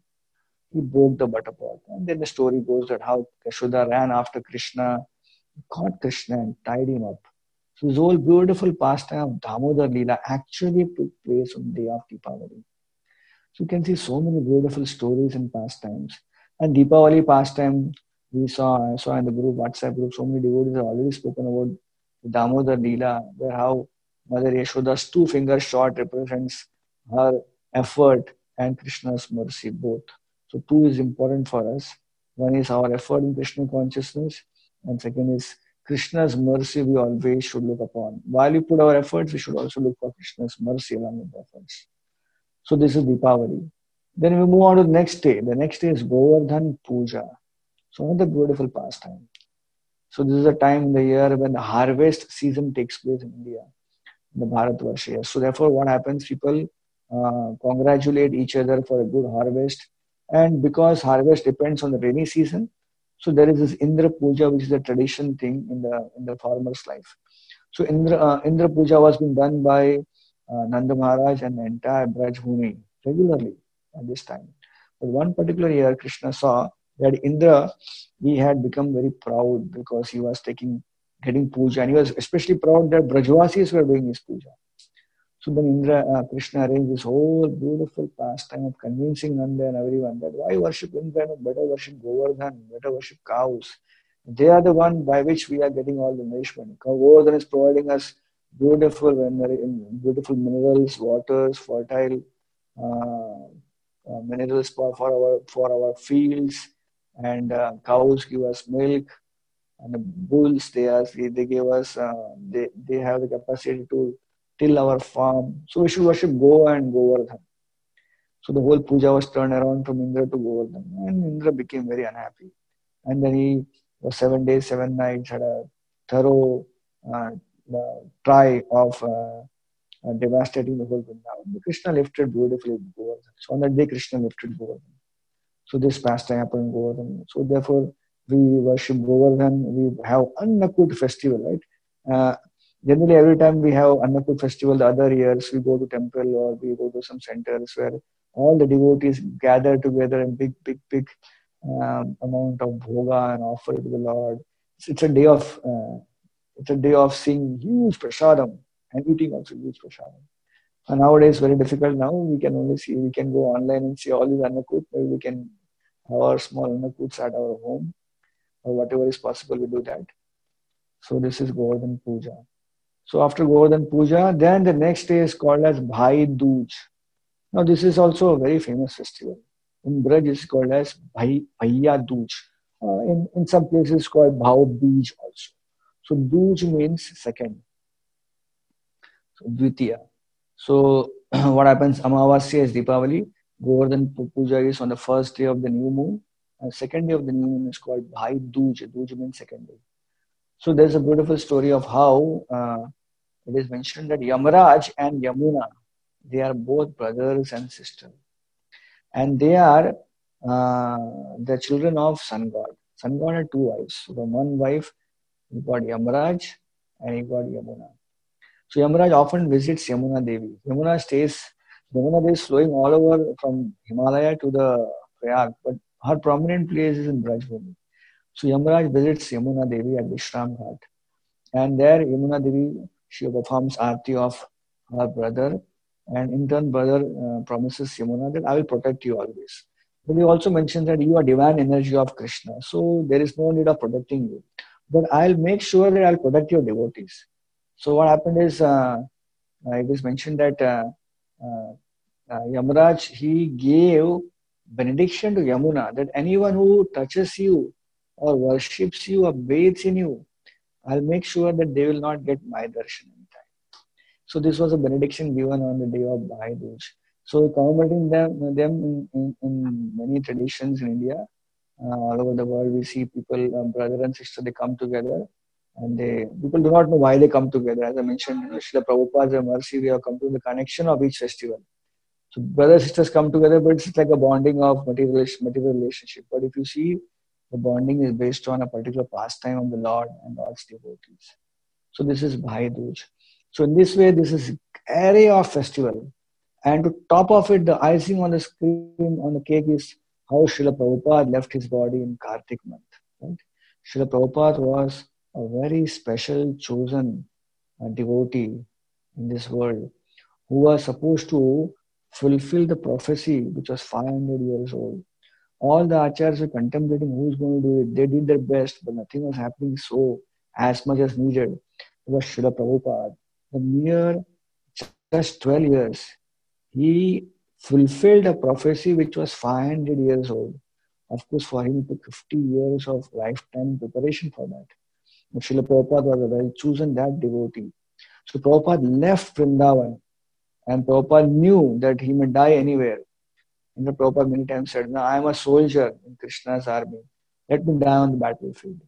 he broke the butter pot. And then the story goes that how Yashoda ran after Krishna, caught Krishna and tied him up. So this whole beautiful pastime of Damodar Leela actually took place on the day of Deepavali. So you can see so many beautiful stories and pastimes. And Deepavali pastime, we saw, I saw in the group, WhatsApp group, so many devotees have already spoken about Damodar Leela, where how Mother Yashoda's two finger shot represents her effort and Krishna's mercy both. So two is important for us. One is our effort in Krishna consciousness, and second is Krishna's mercy we always should look upon. While we put our efforts, we should also look for Krishna's mercy along with the efforts. So this is Deepavali. Then we move on to the next day. The next day is Govardhan Puja. So another beautiful pastime. So this is a time in the year when the harvest season takes place in India, in the Bharatvarsha. So therefore what happens, people uh, congratulate each other for a good harvest. And because harvest depends on the rainy season, so there is this Indra Puja, which is a tradition thing in the in the farmer's life. So Indra, uh, Indra Puja was being done by uh, Nanda Maharaj and the entire Braj Bhumi regularly at this time. But one particular year, Krishna saw that Indra, he had become very proud because he was taking, getting puja, and he was especially proud that Brajvasis were doing his puja. So then Indra, uh, Krishna arranged this whole beautiful pastime of convincing Nanda and everyone that why worship Indra, better worship Govardhan, better worship cows. They are the one by which we are getting all the nourishment. Govardhan is providing us beautiful, beautiful minerals, waters, fertile uh, uh, minerals for, for our for our fields, and uh, cows give us milk, and the bulls they are they give us uh, they they have the capacity to till our farm. So we should worship Goa and Govardhan. So the whole puja was turned around from Indra to Govardhan, and Indra became very unhappy. And then he was seven days, seven nights, had a thorough uh, uh, try of uh, uh, devastating the whole Vrindavan. Krishna lifted beautifully Govardhan. So on that day, Krishna lifted Govardhan. So this pastime happened in Govardhan. So therefore, we worship Govardhan. We have Annakut festival, right? Uh, generally, every time we have Annakut festival, the other years we go to temple or we go to some centers where all the devotees gather together in big, big, big um, amount of bhoga and offer to the Lord. It's, it's a day of uh, it's a day of seeing huge prasadam and eating also huge prasadam. And nowadays, very difficult now. We can only see, we can go online and see all these Annakut. Maybe we can have our small Annakuts at our home or whatever is possible, we do that. So this is Govardhan Puja. So after Govardhan Puja, then the next day is called as Bhai Dooj. Now this is also a very famous festival. In Braj it's called as Bhai, Bhaiya Dooj. Uh, in, in some places it's called Bhau Beej also. So Dooj means second. So Dvitiya. So what happens? Amavasya is Deepavali. Govardhan Puja is on the first day of the new moon. And second day of the new moon is called Bhai Dooj. Dooj means second day. So there's a beautiful story of how uh, it is mentioned that Yamaraj and Yamuna, they are both brothers and sisters. And they are uh, the children of sun god. Sun god had two wives. So from one wife, he got Yamaraj and he got Yamuna. So Yamaraj often visits Yamuna Devi. Yamuna stays, Yamuna Devi is flowing all over from Himalaya to the Prayag, but her prominent place is in Brajbhumi. So Yamaraj visits Yamuna Devi at Vishram Ghat. And there Yamuna Devi, she performs Aarti of her brother. And in turn, brother uh, promises Yamuna that I will protect you always. But he also mentions that you are divine energy of Krishna. So there is no need of protecting you. But I'll make sure that I'll protect your devotees. So what happened is, uh, uh, it is mentioned that uh, uh, uh, Yamaraj, he gave benediction to Yamuna that anyone who touches you or worships you or bathes in you, I'll make sure that they will not get my darshan anytime. So this was a benediction given on the day of Bhai Dooj. So commemorating them, them in, in, in many traditions in India, uh, all over the world, we see people, um, brother and sister, they come together, and they people do not know why they come together. As I mentioned, Srila Prabhupada's mercy, we have come to the connection of each festival. So brothers sisters come together, but it's like a bonding of material material relationship. But if you see, the bonding is based on a particular pastime of the Lord and Lord's devotees. So this is Bhai Dooj. So in this way, this is array of festival. And to top of it, the icing on the cream on the cake is how Srila Prabhupada left his body in Kartik month. Right? Srila Prabhupada was a very special chosen uh, devotee in this world who was supposed to fulfill the prophecy which was five hundred years old. All the acharyas were contemplating who's going to do it. They did their best, but nothing was happening so as much as needed. It was Srila Prabhupada. The mere just twelve years, he fulfilled a prophecy which was five hundred years old. Of course, for him, it took fifty years of lifetime preparation for that. But Srila Prabhupada was a well chosen that devotee. So Prabhupada left Vrindavan, and Prabhupada knew that he may die anywhere. And the Prabhupada many times said, no, I am a soldier in Krishna's army. Let me die on the battlefield.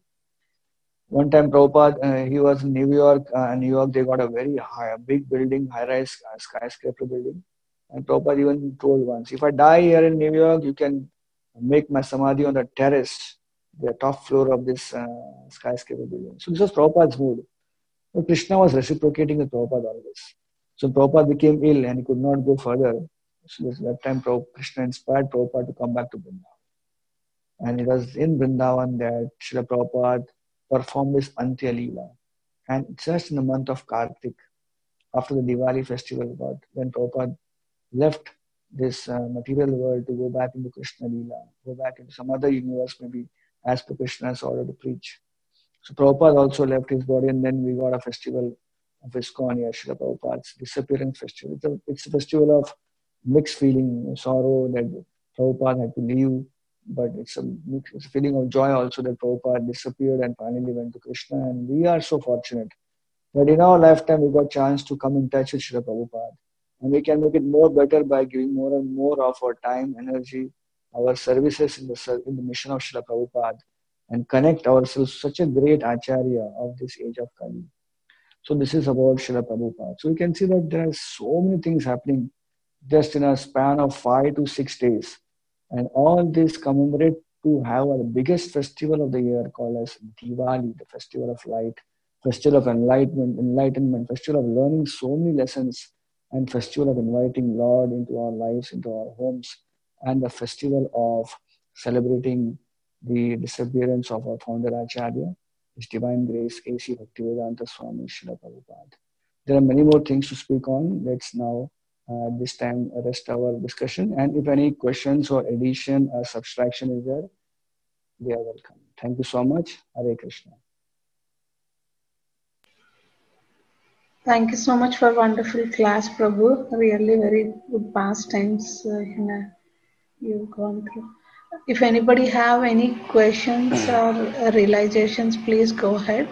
One time Prabhupada, uh, he was in New York, uh, New York, they got a very high, a big building, high-rise uh, skyscraper building. And Prabhupada even told once, if I die here in New York, you can make my samadhi on the terrace, the top floor of this uh, skyscraper building. So this was Prabhupada's mood. So Krishna was reciprocating with Prabhupada always. So Prabhupada became ill and he could not go further. So that time Krishna inspired Prabhupada to come back to Vrindavan. And it was in Vrindavan that Srila Prabhupada performed his Antya Leela. And just in the month of Kartik, after the Diwali festival, but when Prabhupada left this uh, material world to go back into Krishna Leela, go back into some other universe, maybe as per Krishna's order to preach. So Prabhupada also left his body, and then we got a festival of ISKCON, Srila Prabhupada's disappearance festival. It's a, it's a festival of mixed feeling, sorrow that Prabhupada had to leave, but it's a, it's a feeling of joy also that Prabhupada disappeared and finally went to Krishna. And we are so fortunate that in our lifetime we got a chance to come in touch with Srila Prabhupada. And we can make it more better by giving more and more of our time, energy, our services in the, in the mission of Srila Prabhupada, and connect ourselves to such a great Acharya of this age of Kali. So this is about Srila Prabhupada. So you can see that there are so many things happening just in a span of five to six days. And all this commemorate to have the biggest festival of the year called as Diwali, the festival of light, festival of enlightenment, enlightenment, festival of learning so many lessons, and festival of inviting Lord into our lives, into our homes, and the festival of celebrating the disappearance of our founder Acharya, His Divine Grace, A C Bhaktivedanta Swami Srila Prabhupada. There are many more things to speak on. Let's now, uh, this time, rest our discussion. And if any questions or addition or subtraction is there, they are welcome. Thank you so much. Hare Krishna. Thank you so much for wonderful class, Prabhu. Really very good pastimes uh, you know, you've gone through. If anybody have any questions or uh, realizations, please go ahead.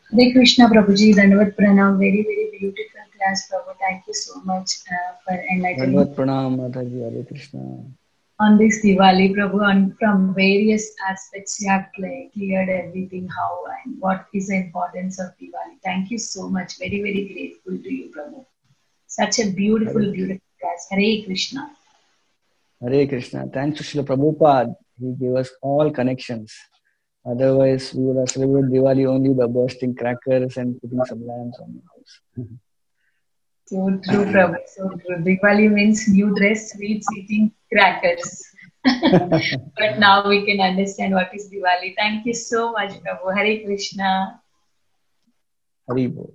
Hare Krishna Prabhuji, Dandavat Pranam, very very beautiful class Prabhu. Thank you so much uh, for enlightening Dandavat Pranam, Mataji, Hare Krishna. on this Diwali Prabhu. On from various aspects you have clear, cleared everything, how and what is the importance of Diwali. Thank you so much. Very very grateful to you Prabhu. Such a beautiful Hare, beautiful class. Hare Krishna. Hare Krishna. Thanks to Srila Prabhupada. He gave us all connections. Otherwise, we would have celebrated Diwali only by bursting crackers and putting some lamps on the house. So true, Prabhu. So true. Diwali means new dress, sweets, eating, crackers. But now we can understand what is Diwali. Thank you so much, Prabhu. Hare Krishna. Hare Bol.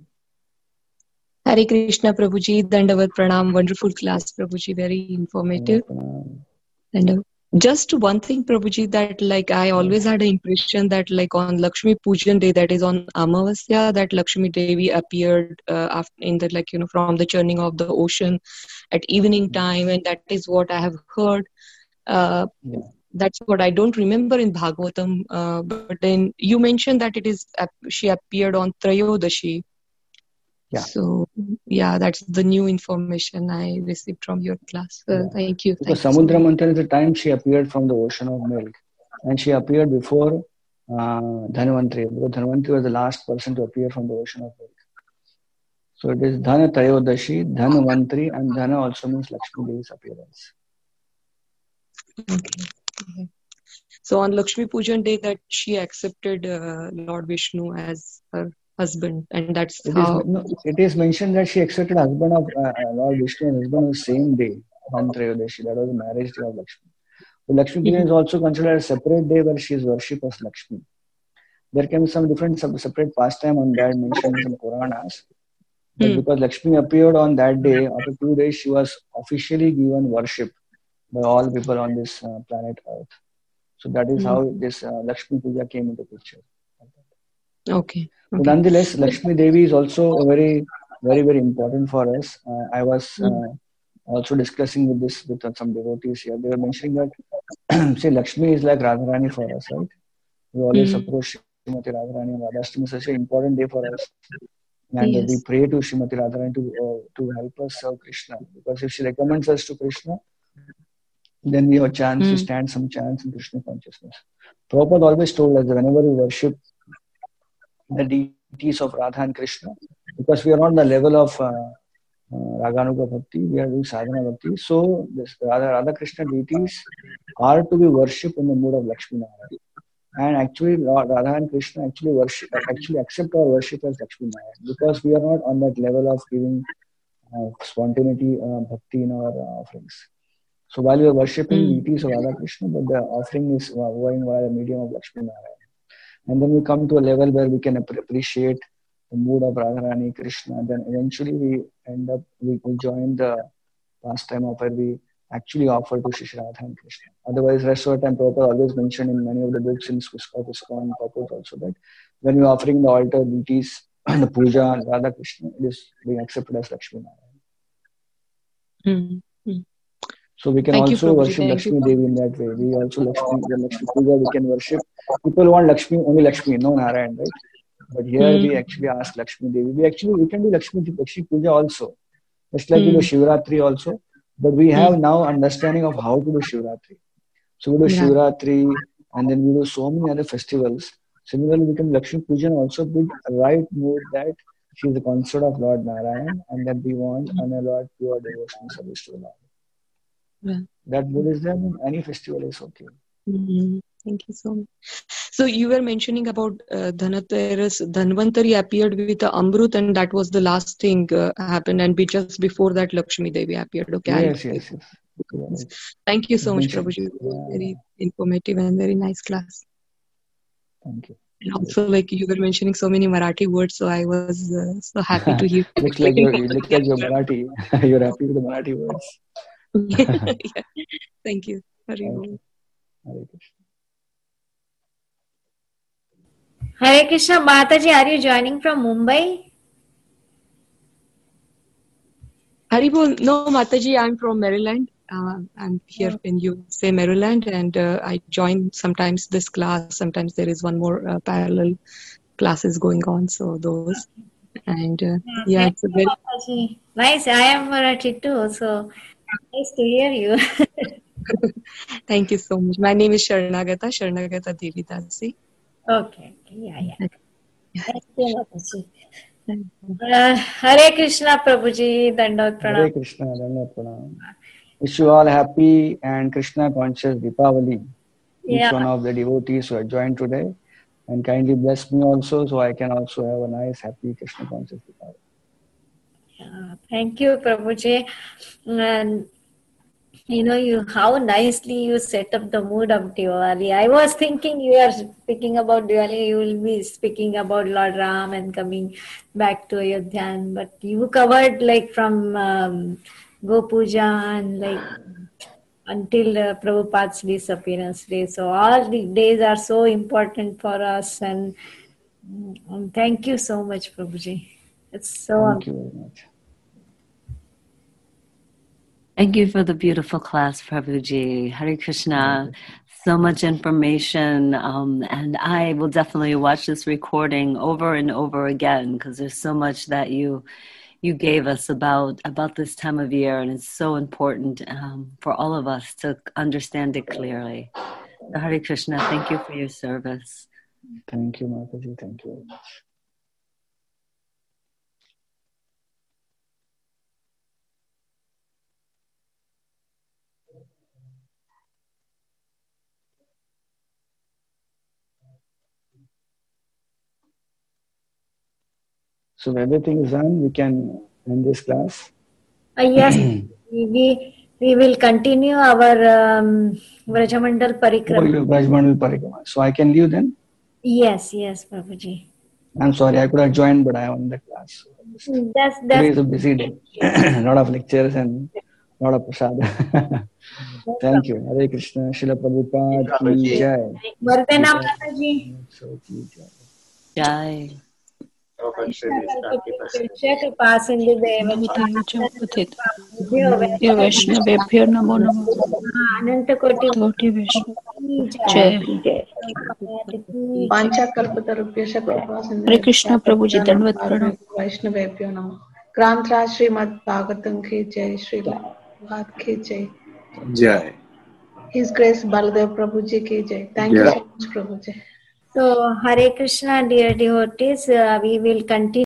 Hare Krishna Prabhuji, Dandavat Pranam, wonderful class Prabhuji, very informative. And uh, just one thing Prabhuji, that like I always had an impression that like on Lakshmi Pujan day, that is on Amavasya, that Lakshmi Devi appeared uh, after in the like you know from the churning of the ocean at evening time, and that is what I have heard. Uh, yeah. That's what I don't remember in Bhagavatam, uh, but then you mentioned that it is she appeared on Trayodashi. Yeah. So yeah, that's the new information I received from your class. Uh, yeah. Thank you. Because thank Samudra you so Manthan is the time she appeared from the ocean of milk, and she appeared before uh, Dhanvantri. Because Dhanvantri was the last person to appear from the ocean of milk. So it is Dhana Trayodashi, Dhanvantri, and Dhana also means Lakshmi Devi's appearance. Okay. Okay. So on Lakshmi Pujan day, that she accepted uh, Lord Vishnu as her husband, and that's it how is, no, it is mentioned that she accepted husband of uh, Lord Vishnu and husband on the same day, Dhan Trayodashi. That was the marriage day of Lakshmi. So Lakshmi Pujan mm-hmm. is also considered a separate day where she is worshipped as Lakshmi. There can be some different separate pastime on that mentioned in some Puranas. But mm. because Lakshmi appeared on that day, after two days she was officially given worship by all people on this uh, planet Earth. So that is mm. how this uh, Lakshmi Puja came into picture. Okay. But okay. nonetheless, Lakshmi Devi is also very, very, very important for us. Uh, I was uh, mm. also discussing with this with uh, some devotees here. They were mentioning that, say, Lakshmi is like Radharani for us, right? We always mm. approach Srimati Radharani, and Radhashtami is such an important day for us. And yes. we pray to Srimati Radharani to, uh, to help us serve Krishna. Because if she recommends us to Krishna, then we have a chance mm. to stand some chance in Krishna consciousness. Prabhupada always told us that whenever we worship the deities of Radha and Krishna, because we are not on the level of uh, uh, Raganuga Bhakti, we are doing Sadhana Bhakti. So, this Radha, Radha Krishna deities are to be worshipped in the mood of Lakshmi Narayana. And actually, Radha and Krishna actually worship, actually accept our worship as Lakshmi Narayana, because we are not on that level of giving uh, spontaneity, uh, bhakti in our uh, offerings. So while we are worshipping mm. deities of Radha Krishna, but the offering is going via the medium of Lakshmi Narayana. And then we come to a level where we can appreciate the mood of Radharani, Krishna. And then eventually we end up, we, we join the pastime of where we actually offer to Shri Radha and Krishna. Otherwise, rest of the time, Prabhupada always mentioned in many of the books in ISKCON purport also that when we are offering the altar deities and the puja and Radha Krishna, it is being accepted as Lakshmi Narayana. Mm-hmm. So we can Thank also you, worship Thank Lakshmi you. Devi in that way. We also Lakshmi, the Lakshmi Puja, we can worship. People want Lakshmi, only Lakshmi, no Narayan, right? But here mm. we actually ask Lakshmi Devi. We actually, we can do Lakshmi, Lakshmi Puja also. Just like mm. we do Shivratri also. But we have mm. now understanding of how to do Shivratri. So we do yeah. Shivratri and then we do so many other festivals. Similarly, we can Lakshmi Puja also with a right mood that she is the consort of Lord Narayan and that we want mm. an Lord pure devotional service to the Lord. Yeah. That mood is there in any festival is okay. Mm-hmm. Thank you so much. So you were mentioning about uh, Dhanateras. Dhanvantari appeared with the Amrut, and that was the last thing uh, happened. And be just before that, Lakshmi Devi appeared. Okay. Yes, yes, yes. yes. Thank you so much, Prabhuji. It was yeah. very informative and very nice class. Thank you. And also, like you were mentioning so many Marathi words, so I was uh, so happy to hear. looks like you're, you look like you're Marathi. You're happy with the Marathi words. yeah. Thank you. Hare okay. Hare Krishna. Hare Krishna. Mataji, are you joining from Mumbai? Haribol, no, Mataji, I'm from Maryland. Uh, I'm here oh. when you say Maryland, and uh, I join sometimes this class. Sometimes there is one more uh, parallel classes going on. So those. And uh, yeah, it's a very Mataji. Nice. I am Marathi too, so nice to hear you. thank you so much. My name is Sharanagata, Sharanagata Devi Dasi. Okay. Okay. Yeah, yeah. Thank you, Mataji. Uh, Hare Krishna, Prabhuji. Dandavat Hare Pranam. Krishna, Dhanavad Pranam. Wish you all happy and Krishna conscious Deepavali. Each Yeah. one of the devotees who have joined today, and kindly bless me also, so I can also have a nice, happy Krishna conscious Deepavali. Uh, thank you, Prabhuji. And you know, you how nicely you set up the mood of Diwali. I was thinking you are speaking about Diwali, you will be speaking about Lord Ram and coming back to Ayodhya, but you covered like from um, Go Puja and like until uh, Prabhupada's disappearance day. So all the days are so important for us, and um, thank you so much, Prabhuji. It's so Thank you very much. Thank you for the beautiful class, Prabhuji. Hare Krishna. So much information. Um, and I will definitely watch this recording over and over again because there's so much that you you gave us about, about this time of year. And it's so important um, for all of us to understand it clearly. So Hare Krishna, thank you for your service. Thank you, Mataji. Thank you very much. So everything is done. We can end this class. Uh, yes, we, we we will continue our um, Vrajamandal Oh, Parikrama. you Brajmandal Parikrama. So I can leave then? Yes, yes, Prabhuji. I'm sorry, I could have joined, but I am in the class. That's Today that's is a busy day. A lot of lectures and a lot of prasad. Thank you. Hare Krishna. Srila Prabhupada ki jai. Vardhana Mataji. So ki jai. Jai. Pasindu Deva. ये वैष्णवेभ्यो नमो नमः Ananta Koti. कोटि वैष्णव जय Panchakalpatarubhyascha हरे कृष्ण प्रभु जी दंडवत प्रणाम Vaishnavebhyo Namah. Granthraj Srimad Bhagavatam ki jai, Srila Bhagavad ki jai. Jai. His Grace Baladev Prabhuji ki jai. Thank you Jai. so much, Prabhuji. So Hare Krishna, dear devotees, uh, we will continue.